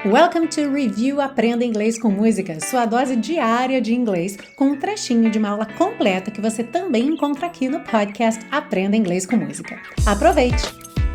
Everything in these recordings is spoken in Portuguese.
Welcome to Review Aprenda Inglês com Música, sua dose diária de inglês com um trechinho de uma aula completa que você também encontra aqui no podcast Aprenda Inglês com Música. Aproveite!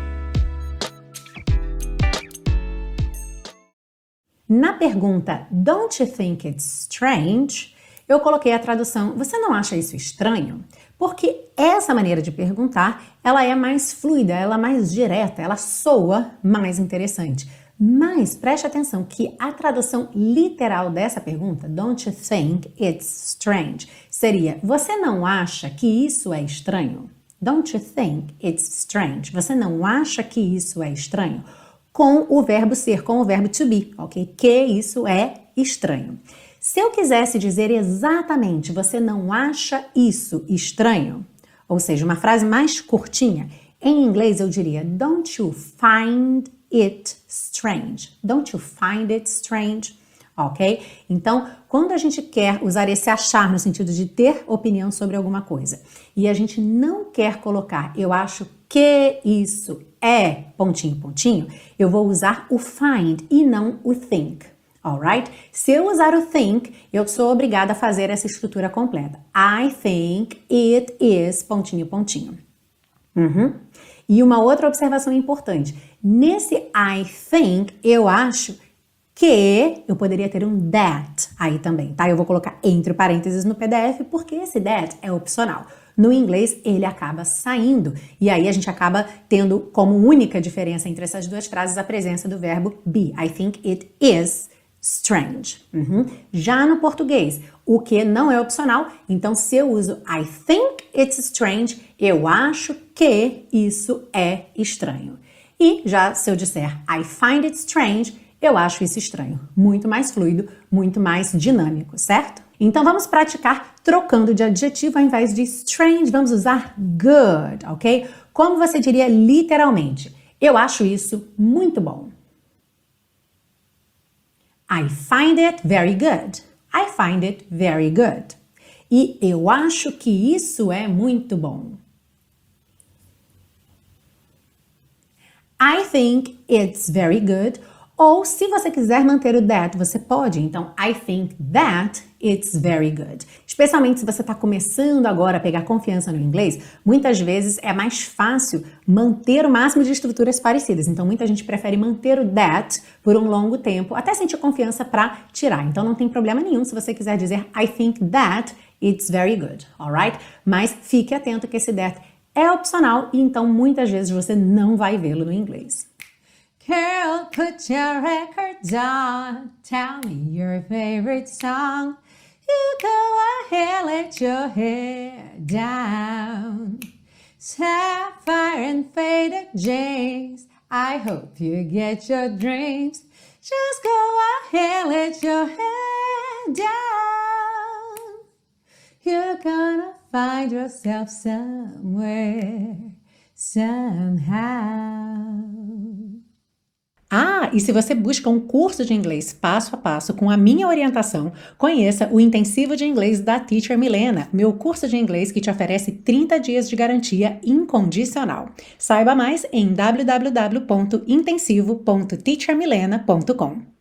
Na pergunta Don't you think it's strange? Eu coloquei a tradução Você não acha isso estranho? Porque essa maneira de perguntar, ela é mais fluida, ela é mais direta, ela soa mais interessante. Mas preste atenção que a tradução literal dessa pergunta, Don't you think it's strange? Seria, você não acha que isso é estranho? Don't you think it's strange? Você não acha que isso é estranho? Com o verbo ser, com o verbo to be, ok? Que isso é estranho. Se eu quisesse dizer exatamente, você não acha isso estranho? Ou seja, uma frase mais curtinha, em inglês eu diria, Don't you find it strange? Don't you find it strange? Ok? Então, quando a gente quer usar esse achar no sentido de ter opinião sobre alguma coisa e a gente não quer colocar eu acho que isso é pontinho, pontinho, eu vou usar o find e não o think. Alright? Se eu usar o think, eu sou obrigada a fazer essa estrutura completa. I think it is pontinho, pontinho. E uma outra observação importante. Nesse I think, eu acho que eu poderia ter um that aí também, tá? Eu vou colocar entre parênteses no PDF porque esse that é opcional. No inglês, ele acaba saindo e aí a gente acaba tendo como única diferença entre essas duas frases a presença do verbo be. I think it is strange. Já no português, o que não é opcional, então se eu uso I think it's strange, eu acho que isso é estranho. E já se eu disser I find it strange, eu acho isso estranho. Muito mais fluido, muito mais dinâmico, certo? Então vamos praticar trocando de adjetivo ao invés de strange, vamos usar good, ok? Como você diria literalmente? Eu acho isso muito bom. I find it very good. I find it very good. E eu acho que isso é muito bom. I think it's very good. Ou se você quiser manter o that, você pode. Então, I think that it's very good. Especialmente se você está começando agora a pegar confiança no inglês, muitas vezes é mais fácil manter o máximo de estruturas parecidas. Então, muita gente prefere manter o that por um longo tempo, até sentir confiança para tirar. Então, não tem problema nenhum se você quiser dizer I think that it's very good, alright? Mas fique atento que esse that é opcional e então muitas vezes você não vai vê-lo no inglês. Girl, put your records on, tell me your favorite song. You go ahead, let your hair down. Sapphire and faded jeans, I hope you get your dreams. Just go ahead, let your hair down. You're gonna find yourself somewhere, somehow. E se você busca um curso de inglês passo a passo com a minha orientação, conheça o Intensivo de Inglês da Teacher Milena, meu curso de inglês que te oferece 30 dias de garantia incondicional. Saiba mais em www.intensivo.teachermilena.com.